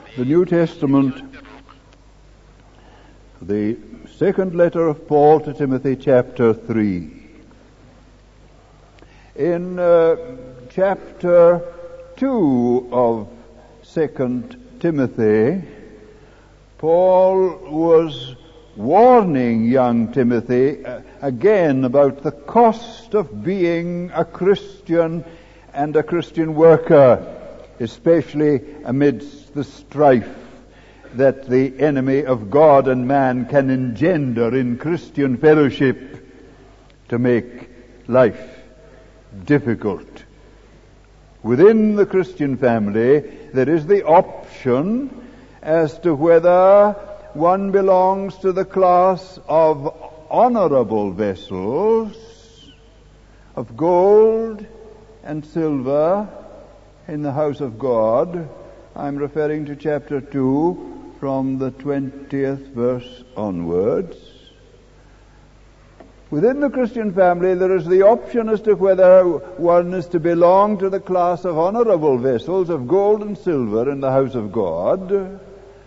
The New Testament, the second letter of Paul to Timothy, chapter 3. In chapter 2 of 2 Timothy, Paul was warning young Timothy again about the cost of being a Christian and a Christian worker, especially amidst the strife that the enemy of God and man can engender in Christian fellowship to make life difficult. Within the Christian family, there is the option as to whether one belongs to the class of honorable vessels, of gold and silver in the house of God. I'm referring to chapter 2 from the 20th verse onwards. Within the Christian family, there is the option as to whether one is to belong to the class of honorable vessels, of gold and silver in the house of God,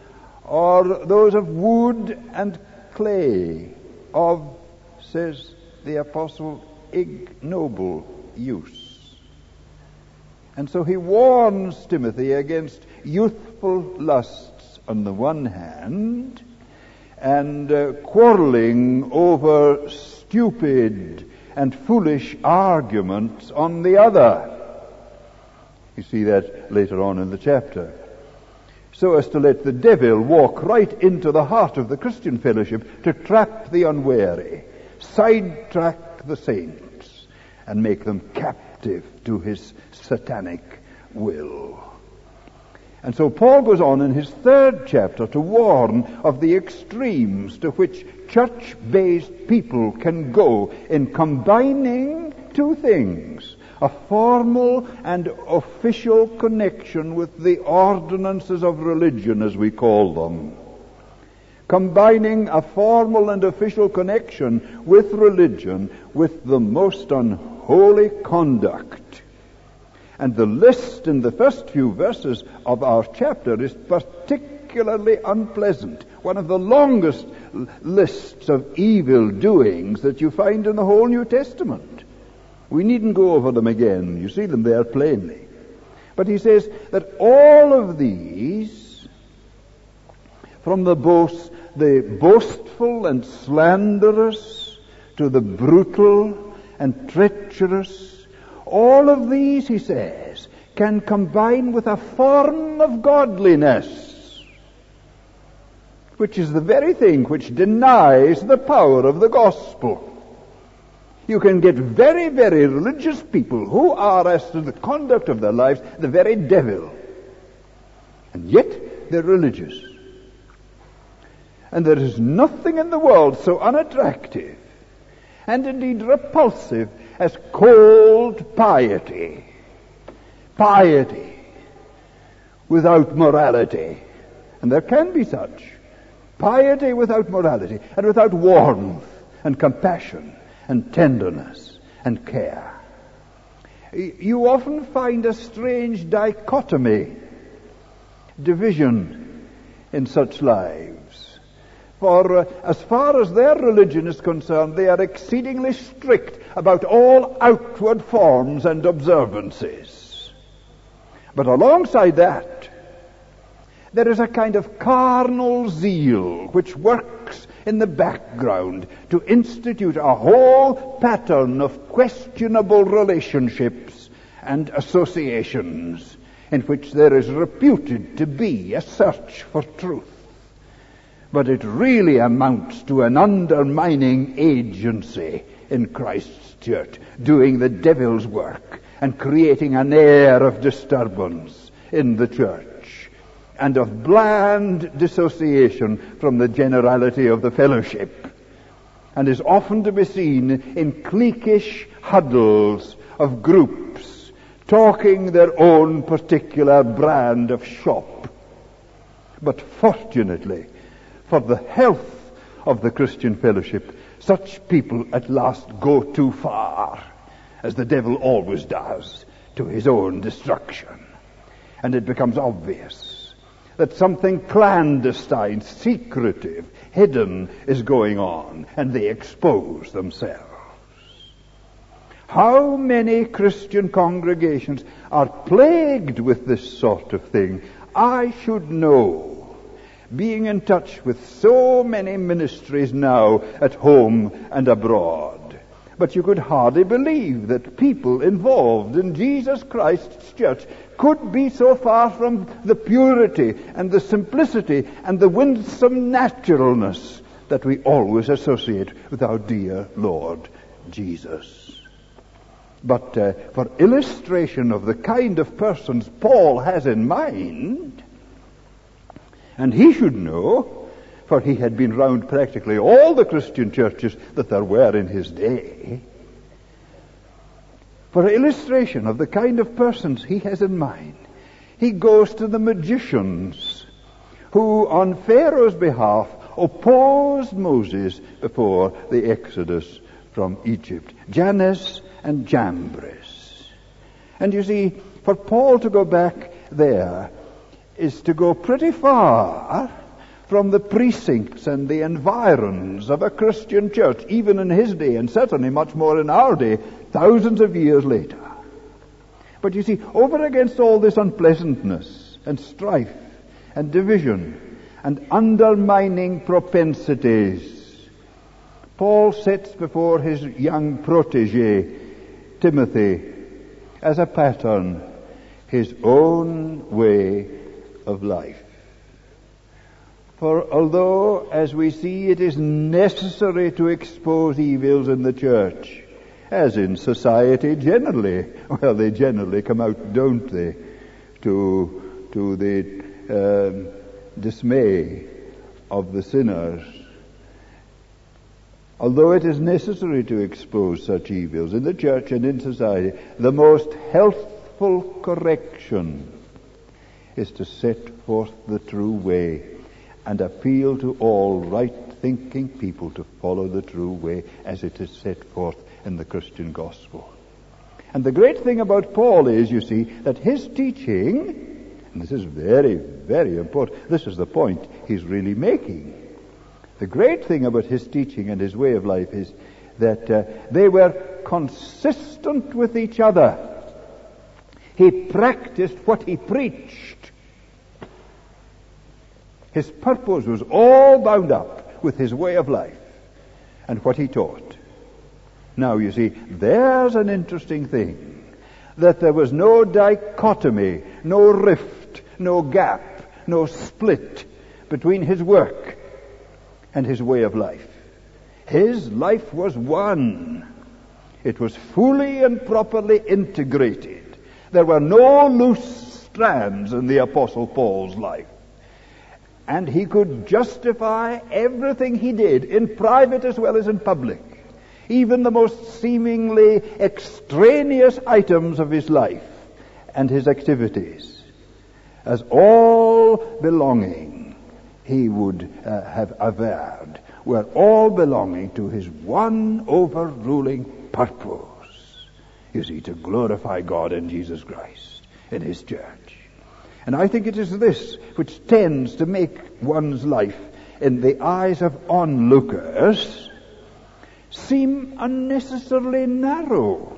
or those of wood and clay, of, says the apostle, ignoble use. And so he warns Timothy against youthful lusts on the one hand, and quarreling over stupid and foolish arguments on the other. You see that later on in the chapter. So as to let the devil walk right into the heart of the Christian fellowship to trap the unwary, sidetrack the saints, and make them captive to his satanic will. And so Paul goes on in his third chapter to warn of the extremes to which church-based people can go in combining two things: a formal and official connection with the ordinances of religion, as we call them. Combining a formal and official connection with religion with the most unholy conduct. And the list in the first few verses of our chapter is particularly unpleasant. One of the longest lists of evil doings that you find in the whole New Testament. We needn't go over them again. You see them there plainly. But he says that all of these, from the boastful and slanderous to the brutal and treacherous, all of these, he says, can combine with a form of godliness, which is the very thing which denies the power of the gospel. You can get very, very religious people who are, as to the conduct of their lives, the very devil. And yet they're religious. And there is nothing in the world so unattractive and indeed repulsive as cold piety. Piety without morality. And there can be such. Piety without morality and without warmth and compassion and tenderness and care. You often find a strange dichotomy, division in such lives. For as far as their religion is concerned, they are exceedingly strict about all outward forms and observances. But alongside that, there is a kind of carnal zeal which works in the background to institute a whole pattern of questionable relationships and associations in which there is reputed to be a search for truth. But it really amounts to an undermining agency in Christ's church, doing the devil's work and creating an air of disturbance in the church and of bland dissociation from the generality of the fellowship, and is often to be seen in cliquish huddles of groups talking their own particular brand of shop. But fortunately, for the health of the Christian fellowship, such people at last go too far, as the devil always does, to his own destruction. And it becomes obvious that something clandestine, secretive, hidden is going on, and they expose themselves. How many Christian congregations are plagued with this sort of thing? I should know, being in touch with so many ministries now at home and abroad. But you could hardly believe that people involved in Jesus Christ's church could be so far from the purity and the simplicity and the winsome naturalness that we always associate with our dear Lord Jesus. But for illustration of the kind of persons Paul has in mind, and he should know, for he had been round practically all the Christian churches that there were in his day. For illustration of the kind of persons he has in mind, he goes to the magicians who, on Pharaoh's behalf, opposed Moses before the exodus from Egypt, Jannes and Jambres. And you see, for Paul to go back there is to go pretty far from the precincts and the environs of a Christian church, even in his day, and certainly much more in our day, thousands of years later. But you see, over against all this unpleasantness and strife and division and undermining propensities, Paul sets before his young protege, Timothy, as a pattern, his own way of life. For although, as we see, it is necessary to expose evils in the church, as in society generally, well, they generally come out, don't they, to the dismay of the sinners. Although it is necessary to expose such evils in the church and in society, the most healthful correction is to set forth the true way and appeal to all right-thinking people to follow the true way as it is set forth in the Christian gospel. And the great thing about Paul is, you see, that his teaching, and this is very, very important, this is the point he's really making. The great thing about his teaching and his way of life is that they were consistent with each other. He practiced what he preached. His purpose was all bound up with his way of life and what he taught. Now, you see, there's an interesting thing, that there was no dichotomy, no rift, no gap, no split between his work and his way of life. His life was one. It was fully and properly integrated. There were no loose strands in the Apostle Paul's life. And he could justify everything he did, in private as well as in public, even the most seemingly extraneous items of his life and his activities, as all belonging, he would have averred, were all belonging to his one overruling purpose. You see, to glorify God in Jesus Christ, in his church. And I think it is this which tends to make one's life, in the eyes of onlookers, seem unnecessarily narrow.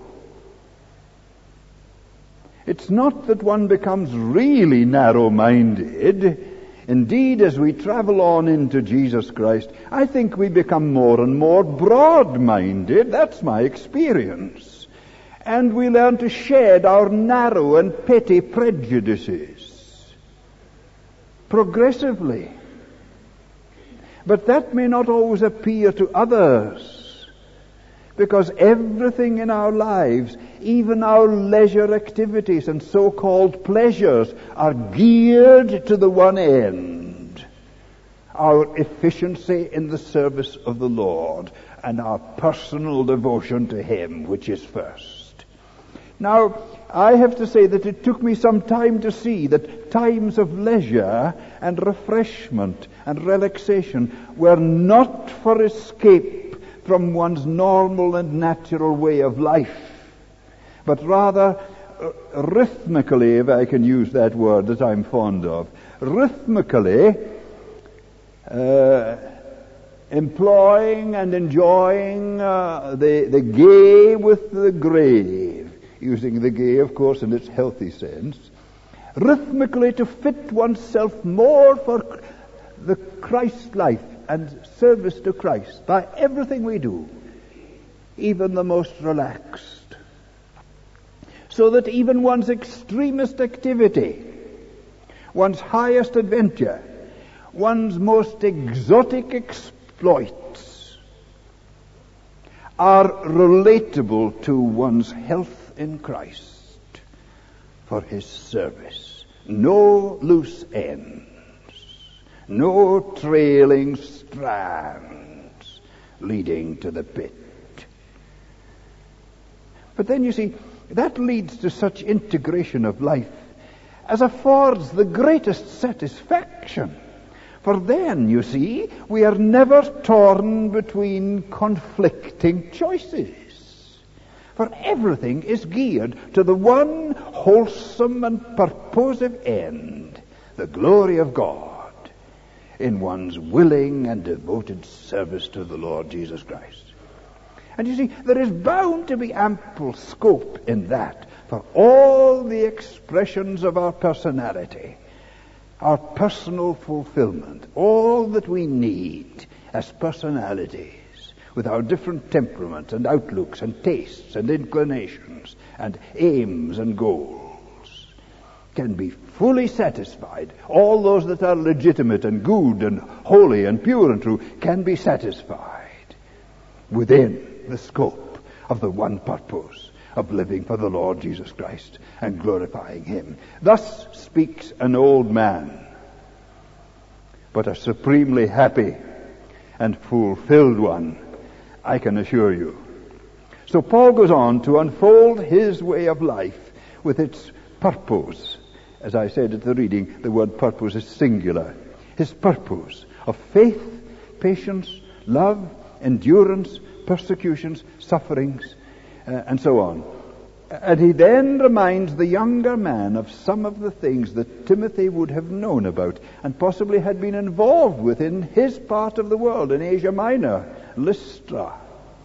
It's not that one becomes really narrow-minded. Indeed, as we travel on into Jesus Christ, I think we become more and more broad-minded. That's my experience. And we learn to shed our narrow and petty prejudices progressively. But that may not always appear to others, because everything in our lives, even our leisure activities and so-called pleasures, are geared to the one end: our efficiency in the service of the Lord and our personal devotion to Him, which is first. Now, I have to say that it took me some time to see that times of leisure and refreshment and relaxation were not for escape from one's normal and natural way of life, but rather rhythmically, if I can use that word that I'm fond of, rhythmically employing and enjoying the gay with the grave, using the gay, of course, in its healthy sense, rhythmically to fit oneself more for the Christ life and service to Christ by everything we do, even the most relaxed, so that even one's extremest activity, one's highest adventure, one's most exotic exploits are relatable to one's health in Christ for His service. No loose ends, no trailing strands leading to the pit. But then you see, that leads to such integration of life as affords the greatest satisfaction. For then, you see, we are never torn between conflicting choices. For everything is geared to the one wholesome and purposive end, the glory of God, in one's willing and devoted service to the Lord Jesus Christ. And you see, there is bound to be ample scope in that for all the expressions of our personality, our personal fulfillment, all that we need as personalities, with our different temperaments and outlooks and tastes and inclinations and aims and goals, can be fully satisfied. All those that are legitimate and good and holy and pure and true can be satisfied within the scope of the one purpose of living for the Lord Jesus Christ and glorifying Him. Thus speaks an old man, but a supremely happy and fulfilled one, I can assure you. So Paul goes on to unfold his way of life with its purpose. As I said at the reading, the word purpose is singular. His purpose of faith, patience, love, endurance, persecutions, sufferings, and so on. And he then reminds the younger man of some of the things that Timothy would have known about and possibly had been involved with in his part of the world, in Asia Minor, Lystra.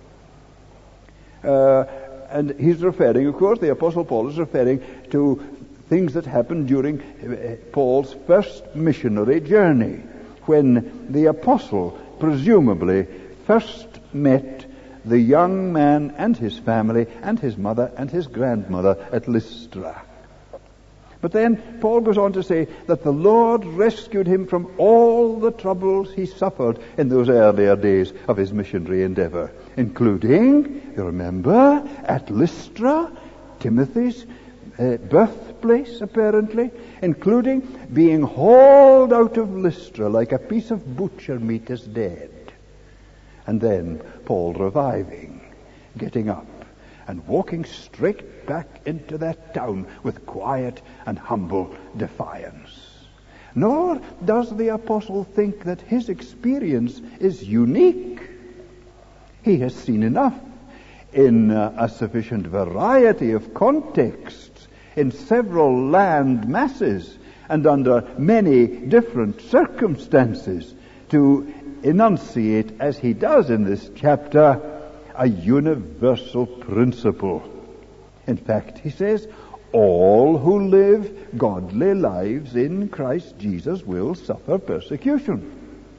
And he's referring, of course, the Apostle Paul is referring to things that happened during Paul's first missionary journey, when the apostle presumably first met the young man and his family and his mother and his grandmother at Lystra. But then Paul goes on to say that the Lord rescued him from all the troubles he suffered in those earlier days of his missionary endeavor, including, you remember, at Lystra, Timothy's birthplace, apparently, including being hauled out of Lystra like a piece of butcher meat as dead. And then Paul reviving, getting up, and walking straight back into that town with quiet and humble defiance. Nor does the apostle think that his experience is unique. He has seen enough in a sufficient variety of contexts, in several land masses, and under many different circumstances, to enunciate, as he does in this chapter, a universal principle. In fact, he says, all who live godly lives in Christ Jesus will suffer persecution.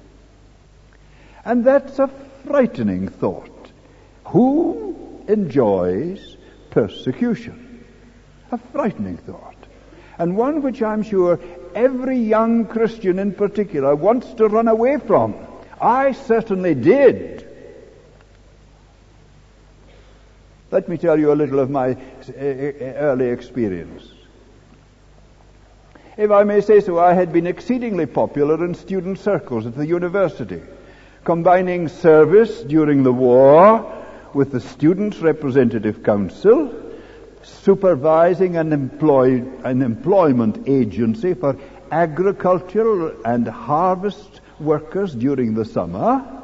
And that's a frightening thought. Who enjoys persecution? A frightening thought. And one which I'm sure every young Christian in particular wants to run away from. I certainly did. Let me tell you a little of my early experience. If I may say so, I had been exceedingly popular in student circles at the university, combining service during the war with the Students' Representative Council, supervising an employment agency for agricultural and harvest workers during the summer,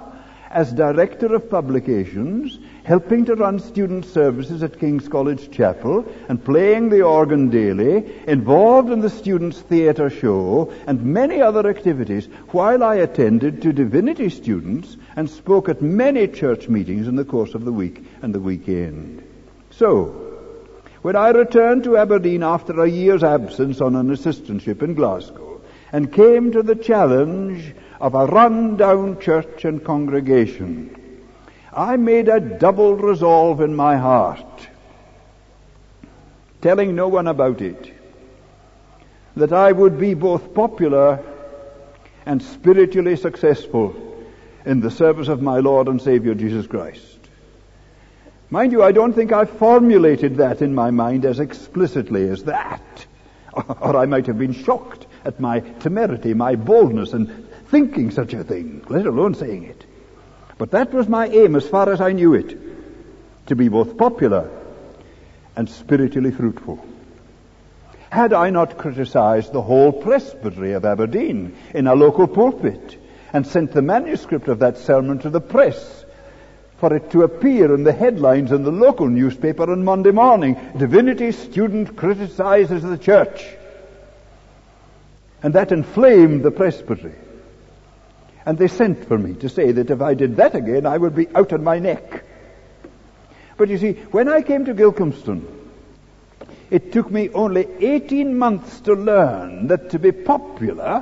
as Director of Publications, helping to run student services at King's College Chapel, and playing the organ daily, involved in the Students' Theatre Show, and many other activities, while I attended to divinity students and spoke at many church meetings in the course of the week and the weekend. So, when I returned to Aberdeen after a year's absence on an assistantship in Glasgow, and came to the challenge of a run-down church and congregation, I made a double resolve in my heart, telling no one about it, that I would be both popular and spiritually successful in the service of my Lord and Savior Jesus Christ. Mind you, I don't think I formulated that in my mind as explicitly as that, or I might have been shocked at my temerity, my boldness in thinking such a thing, let alone saying it. But that was my aim as far as I knew it, to be both popular and spiritually fruitful. Had I not criticized the whole presbytery of Aberdeen in a local pulpit and sent the manuscript of that sermon to the press for it to appear in the headlines in the local newspaper on Monday morning, "Divinity student criticizes the church," and that inflamed the presbytery. And they sent for me to say that if I did that again, I would be out on my neck. But you see, when I came to Gilcomston, it took me only 18 months to learn that to be popular,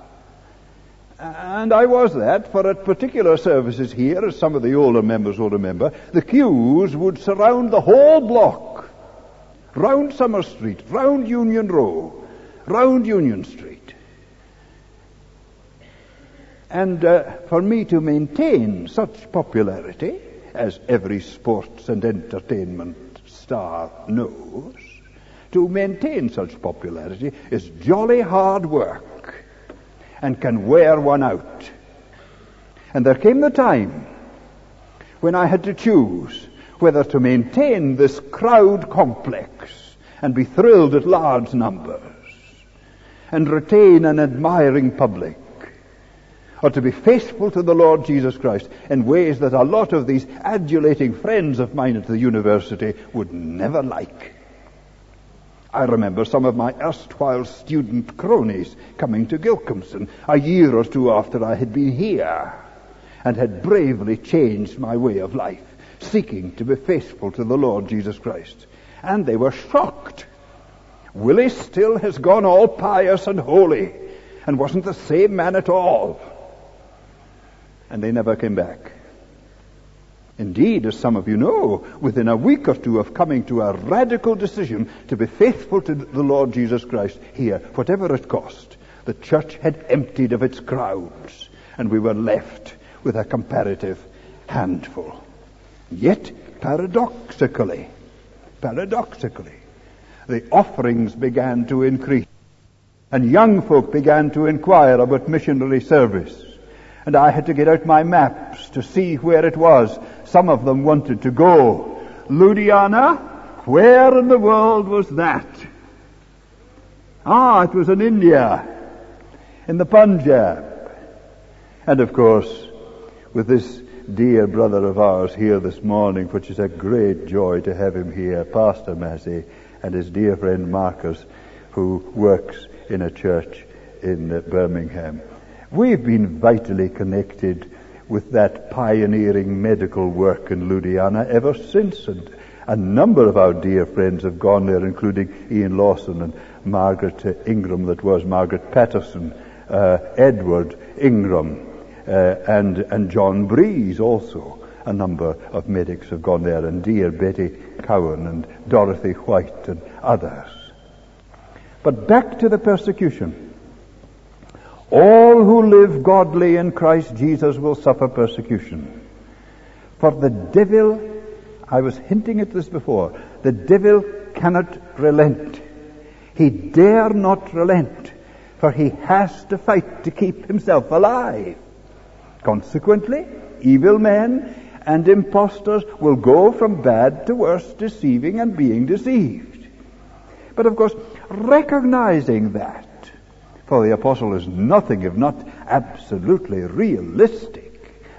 and I was that, for at particular services here, as some of the older members will remember, the queues would surround the whole block, round Summer Street, round Union Row, round Union Street. And for me to maintain such popularity, as every sports and entertainment star knows, to maintain such popularity is jolly hard work and can wear one out. And there came the time when I had to choose whether to maintain this crowd complex and be thrilled at large numbers and retain an admiring public, or to be faithful to the Lord Jesus Christ in ways that a lot of these adulating friends of mine at the university would never like. I remember some of my erstwhile student cronies coming to Gilcomston a year or two after I had been here and had bravely changed my way of life, seeking to be faithful to the Lord Jesus Christ. And they were shocked. Willie still has gone all pious and holy and wasn't the same man at all. And they never came back. Indeed, as some of you know, within a week or two of coming to a radical decision to be faithful to the Lord Jesus Christ here, whatever it cost, the church had emptied of its crowds, and we were left with a comparative handful. Yet, paradoxically, the offerings began to increase, and young folk began to inquire about missionary service. And I had to get out my maps to see where it was. Some of them wanted to go. Ludhiana? Where in the world was that? It was in India, in the Punjab. And of course, with this dear brother of ours here this morning, which is a great joy to have him here, Pastor Massey, and his dear friend Marcus, who works in a church in Birmingham. We've been vitally connected with that pioneering medical work in Ludhiana ever since, and a number of our dear friends have gone there, including Ian Lawson and Margaret Ingram, that was Margaret Patterson, Edward Ingram, and John Breeze also. A number of medics have gone there, and dear Betty Cowan and Dorothy White and others. But back to the persecution. All who live godly in Christ Jesus will suffer persecution. For the devil, I was hinting at this before, the devil cannot relent. He dare not relent, for he has to fight to keep himself alive. Consequently, evil men and impostors will go from bad to worse, deceiving and being deceived. But of course, recognizing that, for the apostle is nothing if not absolutely realistic,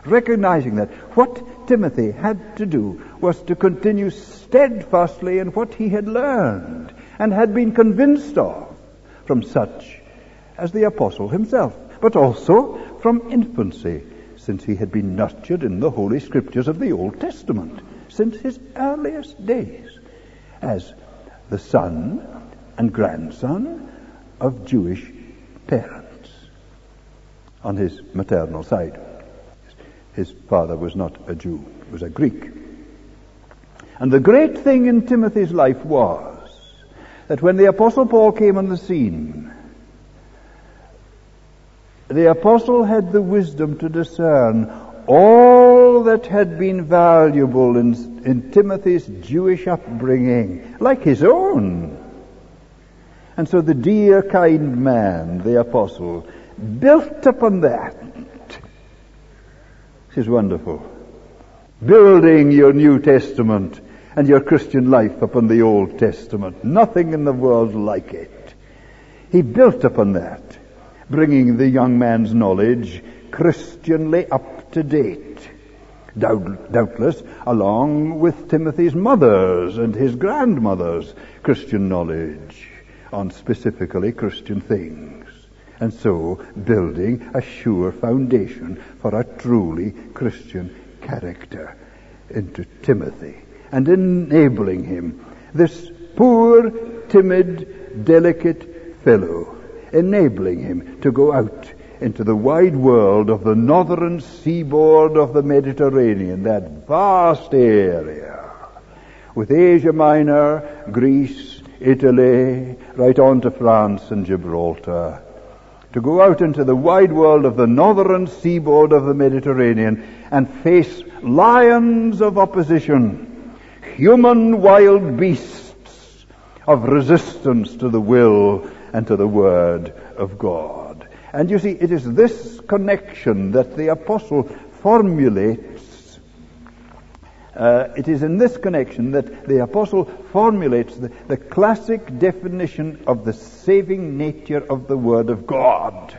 recognizing that what Timothy had to do was to continue steadfastly in what he had learned and had been convinced of from such as the apostle himself, but also from infancy, since he had been nurtured in the Holy Scriptures of the Old Testament since his earliest days as the son and grandson of Jewish parents on his maternal side. His father was not a Jew, he was a Greek. And the great thing in Timothy's life was that when the Apostle Paul came on the scene, the apostle had the wisdom to discern all that had been valuable in Timothy's Jewish upbringing, like his own. And so the dear, kind man, the apostle, built upon that. This is wonderful. Building your New Testament and your Christian life upon the Old Testament. Nothing in the world like it. He built upon that, bringing the young man's knowledge Christianly up to date. Doubtless, along with Timothy's mother's and his grandmother's Christian knowledge on specifically Christian things. And so, building a sure foundation for a truly Christian character into Timothy, and enabling him, this poor, timid, delicate fellow, enabling him to go out into the wide world of the northern seaboard of the Mediterranean, that vast area, with Asia Minor, Greece, Italy, right on to France and Gibraltar, to go out into the wide world of the northern seaboard of the Mediterranean and face lions of opposition, human wild beasts of resistance to the will and to the Word of God. And you see, it is this connection that the apostle formulates. It is in this connection that the apostle formulates the classic definition of the saving nature of the Word of God.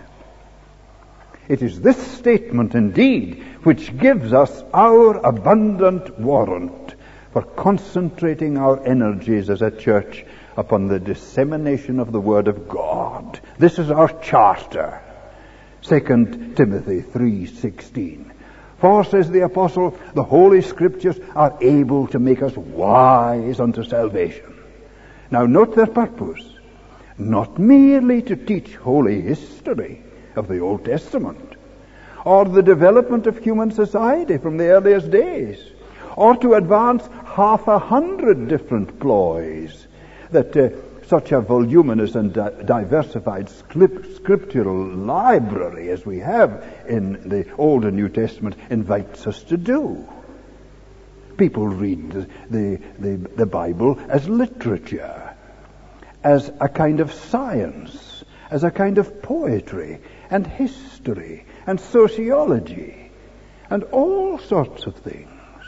It is this statement, indeed, which gives us our abundant warrant for concentrating our energies as a church upon the dissemination of the Word of God. This is our charter. 2 Timothy 3:16. For, says the apostle, the Holy Scriptures are able to make us wise unto salvation. Now note their purpose. Not merely to teach holy history of the Old Testament, or the development of human society from the earliest days, or to advance 100 different ploys that such a voluminous and diversified scriptural library as we have in the Old and New Testament invites us to do. People read the Bible as literature, as a kind of science, as a kind of poetry and history and sociology and all sorts of things.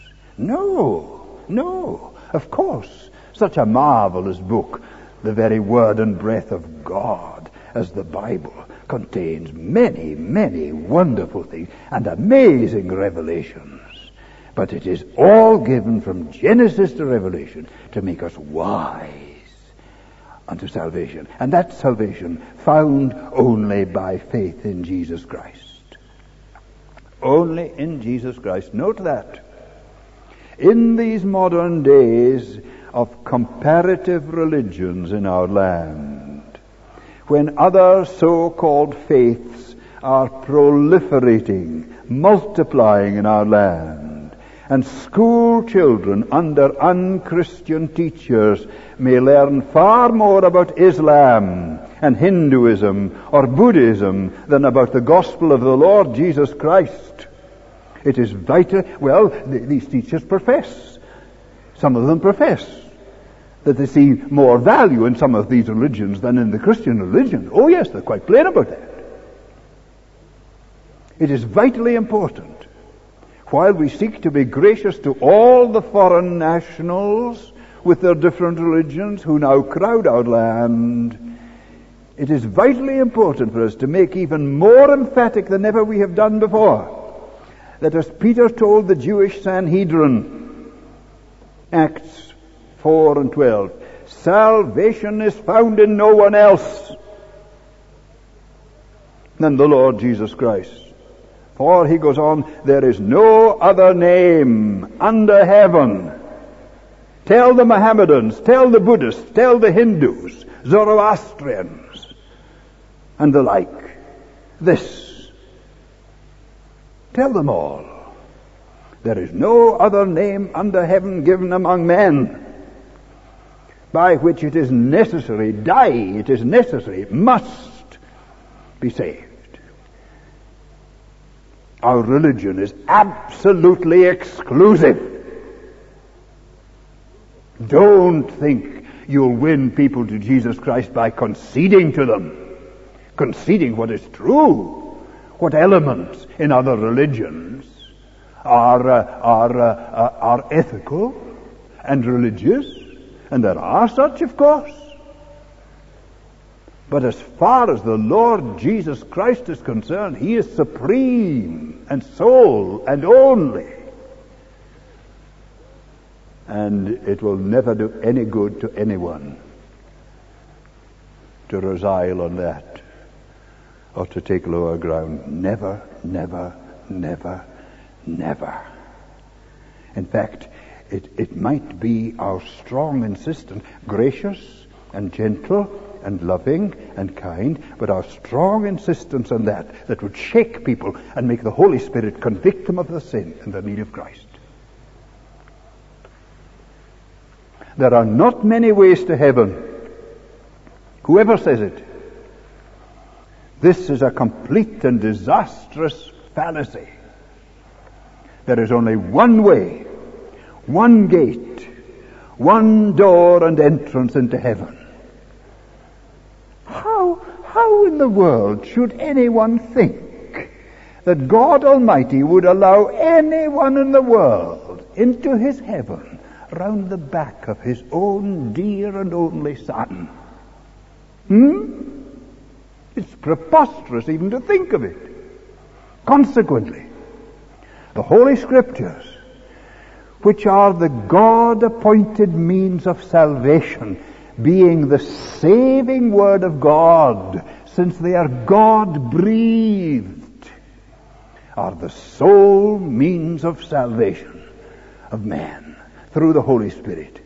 No, of course, such a marvelous book, the very word and breath of God, as the Bible, contains many, many wonderful things and amazing revelations. But it is all given from Genesis to Revelation to make us wise unto salvation. And that salvation found only by faith in Jesus Christ. Only in Jesus Christ. Note that. In these modern days of comparative religions in our land, when other so-called faiths are proliferating, multiplying in our land, and school children under unchristian teachers may learn far more about Islam and Hinduism or Buddhism than about the gospel of the Lord Jesus Christ. It is vital. Well, these teachers profess, some of them profess, that they see more value in some of these religions than in the Christian religion. Oh yes, they're quite plain about that. It is vitally important, while we seek to be gracious to all the foreign nationals with their different religions who now crowd our land, it is vitally important for us to make even more emphatic than ever we have done before that as Peter told the Jewish Sanhedrin, Acts 4 and 12, salvation is found in no one else than the Lord Jesus Christ. For, he goes on, there is no other name under heaven. Tell the Mohammedans, tell the Buddhists, tell the Hindus, Zoroastrians, and the like. This. Tell them all. There is no other name under heaven given among men by which it is necessary, must be saved. Our religion is absolutely exclusive. Don't think you'll win people to Jesus Christ by conceding to them. Conceding what is true. What elements in other religions are ethical and religious, and there are such, of course. But as far as the Lord Jesus Christ is concerned, he is supreme and sole and only. And it will never do any good to anyone to resile on that or to take lower ground. Never, never, never, never. In fact, it might be our strong insistence, gracious and gentle and loving and kind, but our strong insistence on that would shake people and make the Holy Spirit convict them of the sin and the need of Christ. There are not many ways to heaven. Whoever says it. This is a complete and disastrous fallacy. There is only one way, one gate, one door and entrance into heaven. How in the world should anyone think that God Almighty would allow anyone in the world into his heaven round the back of his own dear and only Son? It's preposterous even to think of it. Consequently, the Holy Scriptures, which are the God-appointed means of salvation, being the saving Word of God, since they are God-breathed, are the sole means of salvation of man through the Holy Spirit.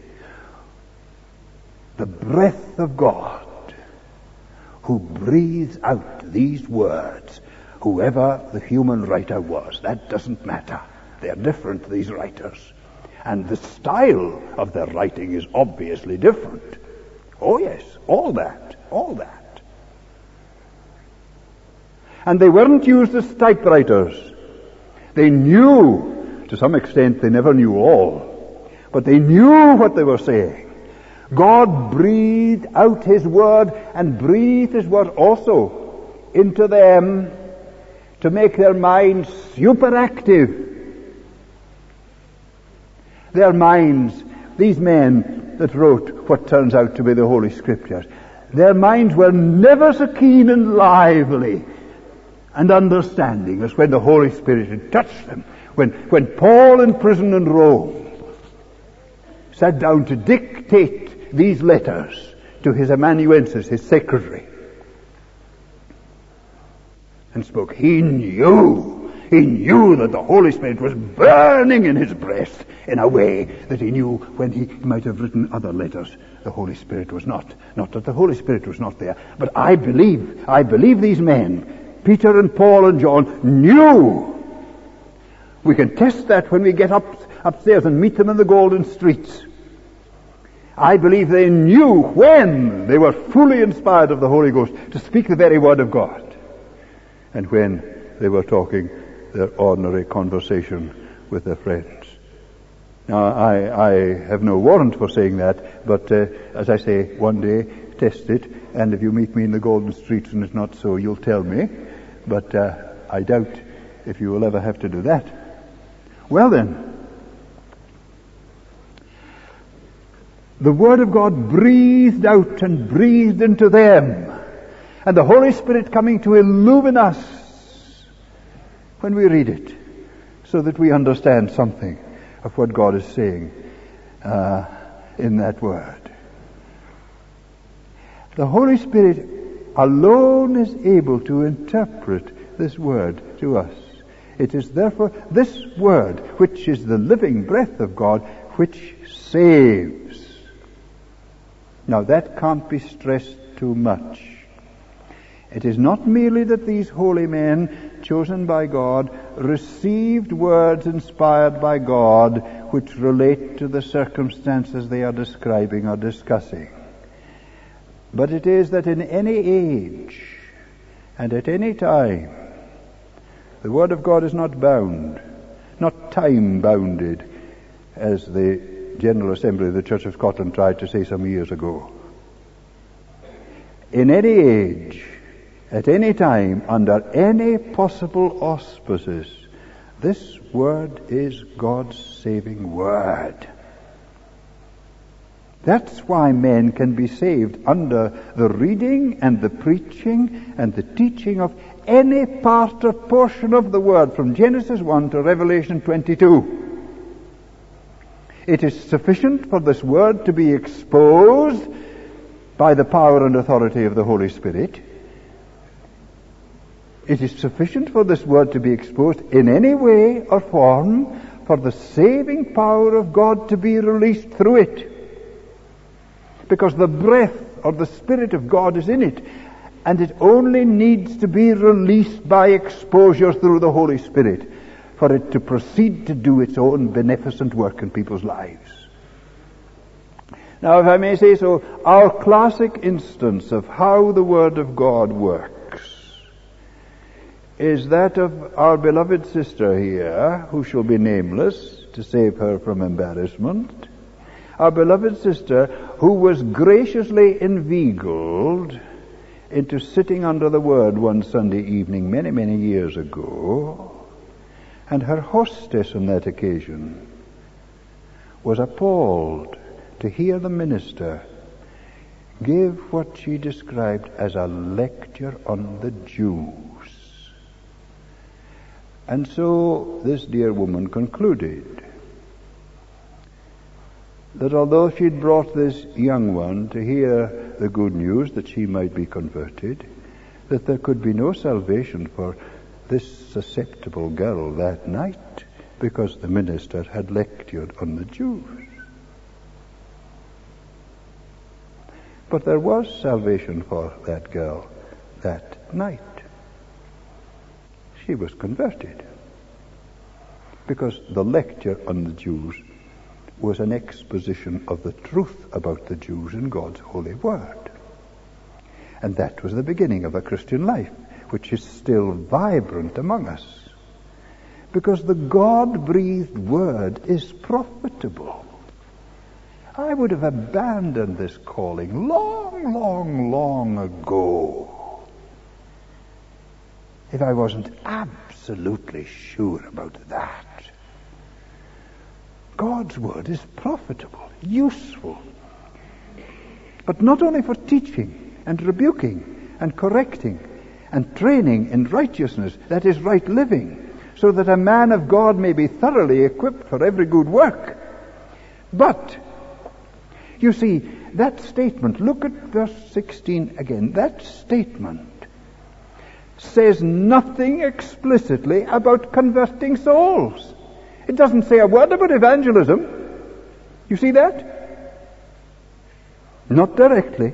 The breath of God, who breathes out these words, whoever the human writer was. That doesn't matter. They're different, these writers. And the style of their writing is obviously different. Oh yes, all that. And they weren't used as typewriters. They knew, to some extent they never knew all, but they knew what they were saying. God breathed out his word and breathed his word also into them to make their minds superactive. Their minds, these men that wrote what turns out to be the Holy Scriptures, their minds were never so keen and lively and understanding as when the Holy Spirit had touched them. When Paul, in prison in Rome, sat down to dictate these letters to his amanuensis, his secretary, and spoke, he knew that the Holy Spirit was burning in his breast in a way that he knew when he might have written other letters, the Holy Spirit was not. Not that the Holy Spirit was not there, but I believe these men, Peter and Paul and John, knew. We can test that when we get upstairs and meet them in the golden streets. I believe they knew when they were fully inspired of the Holy Ghost to speak the very word of God, and when they were talking their ordinary conversation with their friends. Now, I have no warrant for saying that, but as I say, one day, test it, and if you meet me in the golden streets and it's not so, you'll tell me, but I doubt if you will ever have to do that. Well then, the Word of God breathed out and breathed into them, and the Holy Spirit coming to illumine us when we read it, so that we understand something of what God is saying in that word. The Holy Spirit alone is able to interpret this word to us. It is therefore this word, which is the living breath of God, which saves. Now that can't be stressed too much. It is not merely that these holy men, chosen by God, received words inspired by God, which relate to the circumstances they are describing or discussing. But it is that in any age and at any time, the Word of God is not bound, not time-bounded, as the General Assembly of the Church of Scotland tried to say some years ago. In any age, at any time, under any possible auspices, this Word is God's saving Word. That's why men can be saved under the reading and the preaching and the teaching of any part or portion of the Word from Genesis 1 to Revelation 22. It is sufficient for this Word to be exposed by the power and authority of the Holy Spirit. It is sufficient for this Word to be exposed in any way or form for the saving power of God to be released through it. Because the breath or the Spirit of God is in it, and it only needs to be released by exposure through the Holy Spirit for it to proceed to do its own beneficent work in people's lives. Now, if I may say so, our classic instance of how the Word of God works is that of our beloved sister here, who shall be nameless to save her from embarrassment. Our beloved sister, who was graciously inveigled into sitting under the Word one Sunday evening many, many years ago, and her hostess on that occasion was appalled to hear the minister give what she described as a lecture on the Jews. And so this dear woman concluded that although she'd brought this young one to hear the good news that she might be converted, that there could be no salvation for this susceptible girl that night, because the minister had lectured on the Jews. But there was salvation for that girl that night. She was converted, because the lecture on the Jews was an exposition of the truth about the Jews in God's holy word. And that was the beginning of a Christian life, which is still vibrant among us. Because the God-breathed word is profitable. I would have abandoned this calling long, long, long ago if I wasn't absolutely sure about that. God's word is profitable, useful, but not only for teaching and rebuking and correcting and training in righteousness, that is right living, so that a man of God may be thoroughly equipped for every good work. But, you see, that statement, look at verse 16 again, that statement says nothing explicitly about converting souls. It doesn't say a word about evangelism. You see that? Not directly.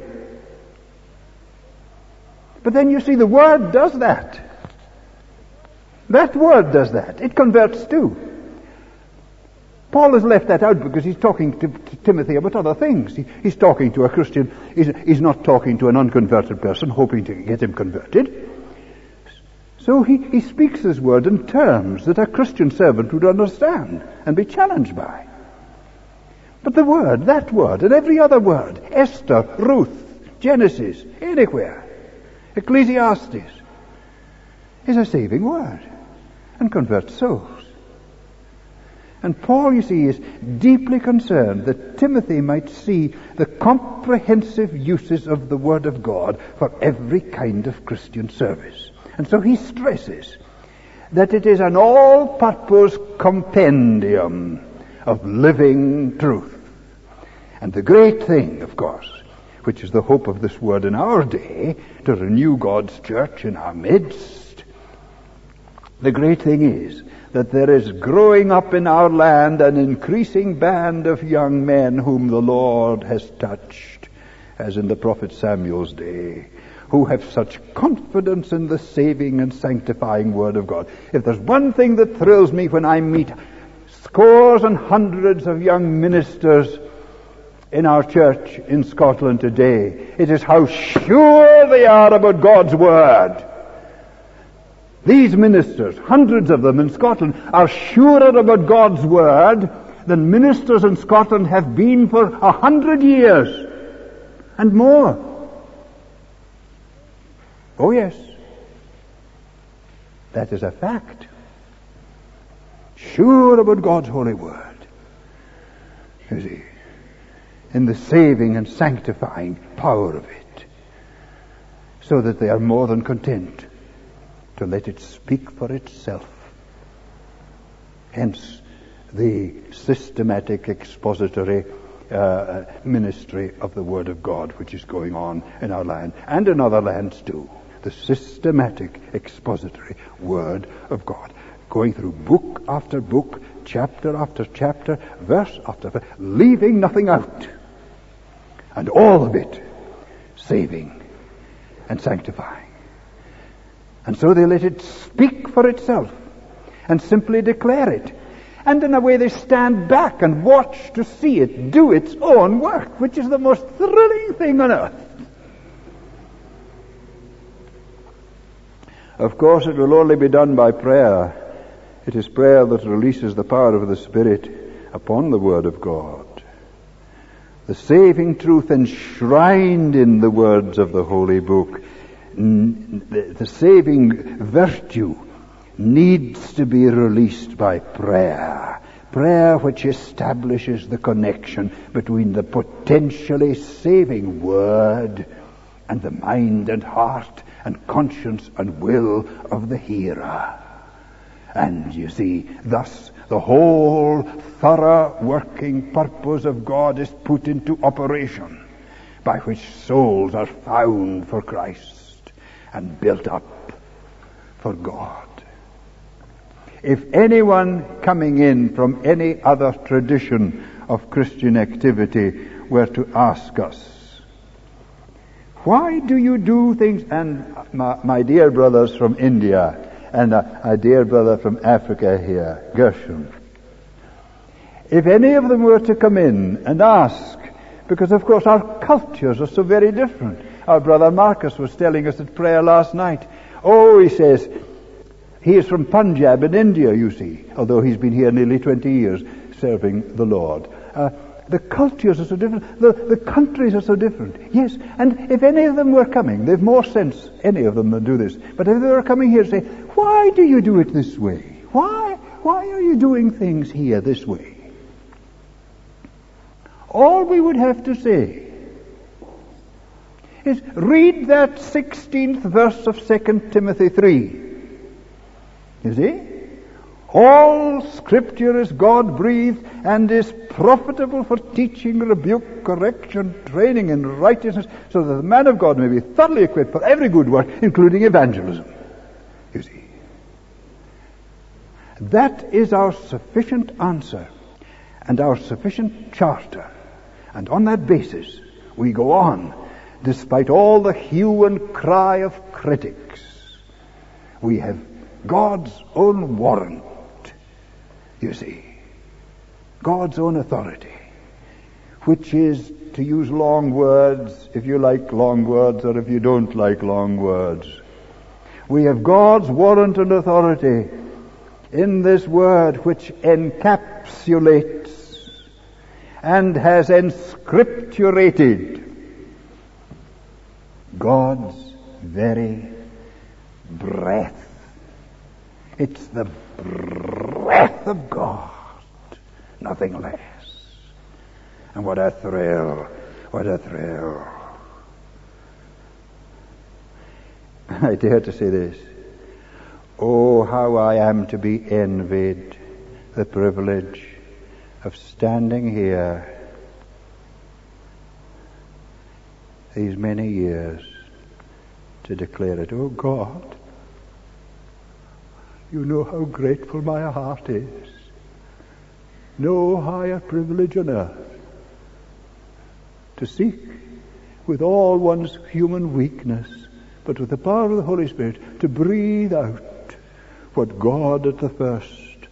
But then you see the Word does that. That Word does that. It converts too. Paul has left that out because he's talking to Timothy about other things. He's talking to a Christian. He's not talking to an unconverted person hoping to get him converted. So he speaks his word in terms that a Christian servant would understand and be challenged by. But the word, that word, and every other word, Esther, Ruth, Genesis, anywhere, Ecclesiastes, is a saving word and converts souls. And Paul, you see, is deeply concerned that Timothy might see the comprehensive uses of the Word of God for every kind of Christian service. And so he stresses that it is an all-purpose compendium of living truth. And the great thing, of course, which is the hope of this word in our day, to renew God's church in our midst, the great thing is that there is growing up in our land an increasing band of young men whom the Lord has touched, as in the prophet Samuel's day, who have such confidence in the saving and sanctifying Word of God. If there's one thing that thrills me when I meet scores and hundreds of young ministers in our church in Scotland today, it is how sure they are about God's Word. These ministers, hundreds of them in Scotland, are surer about God's Word than ministers in Scotland have been for 100 years and more. Oh yes, that is a fact. Sure about God's holy word, you see, in the saving and sanctifying power of it, so that they are more than content to let it speak for itself. Hence the systematic expository ministry of the Word of God which is going on in our land and in other lands too. The systematic expository Word of God, going through book after book, chapter after chapter, verse after verse, leaving nothing out, and all of it saving and sanctifying. And so they let it speak for itself and simply declare it. And in a way they stand back and watch to see it do its own work, which is the most thrilling thing on earth. Of course, it will only be done by prayer. It is prayer that releases the power of the Spirit upon the Word of God. The saving truth enshrined in the words of the Holy Book, the saving virtue, needs to be released by prayer. Prayer which establishes the connection between the potentially saving Word and the mind and heart and conscience and will of the hearer. And you see, thus the whole thorough working purpose of God is put into operation, by which souls are found for Christ and built up for God. If anyone coming in from any other tradition of Christian activity were to ask us, why do you do things? And my dear brothers from India and a dear brother from Africa here, Gershon, if any of them were to come in and ask, because of course our cultures are so very different. Our brother Marcus was telling us at prayer last night. Oh, he says, he is from Punjab in India, you see, although he's been here nearly 20 years serving the Lord. The cultures are so different. The countries are so different. Yes, and if any of them were coming, they've more sense, any of them, than do this. But if they were coming here to say, why do you do it this way? Why are you doing things here this way? All we would have to say is read that 16th verse of 2 Timothy 3. You see? All Scripture is God-breathed and is profitable for teaching, rebuke, correction, training in righteousness, so that the man of God may be thoroughly equipped for every good work, including evangelism. You see? That is our sufficient answer and our sufficient charter. And on that basis, we go on, despite all the hue and cry of critics. We have God's own warrant, you see, God's own authority, which is, to use long words, if you like long words or if you don't like long words, we have God's warrant and authority in this word which encapsulates and has inscripturated God's very breath. It's the breath of God, nothing less. And what a thrill, what a thrill. I dare to say this. Oh, how I am to be envied, the privilege of standing here these many years to declare it. Oh God, you know how grateful my heart is. No higher privilege on earth to seek with all one's human weakness, but with the power of the Holy Spirit, to breathe out what God at the first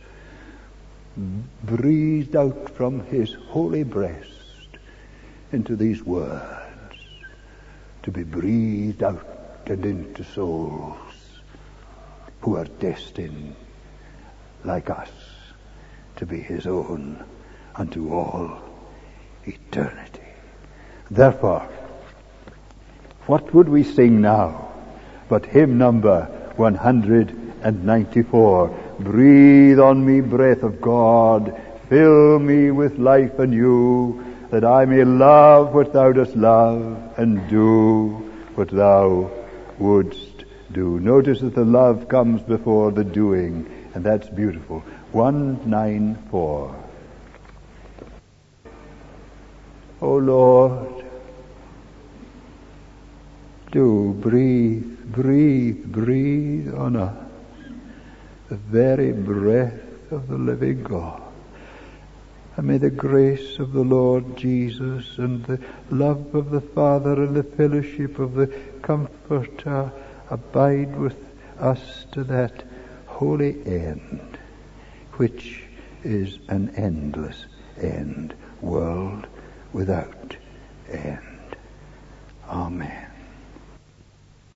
breathed out from his holy breast into these words, to be breathed out and into souls who are destined, like us, to be his own unto all eternity. Therefore, what would we sing now but hymn number 194? Breathe on me, breath of God, fill me with life anew, that I may love what thou dost love and do what thou wouldst do. Notice that the love comes before the doing, and that's beautiful. 194. O Lord, do breathe, breathe, breathe on us the very breath of the living God. And may the grace of the Lord Jesus and the love of the Father and the fellowship of the Comforter abide with us to that holy end, which is an endless end, world without end. Amen.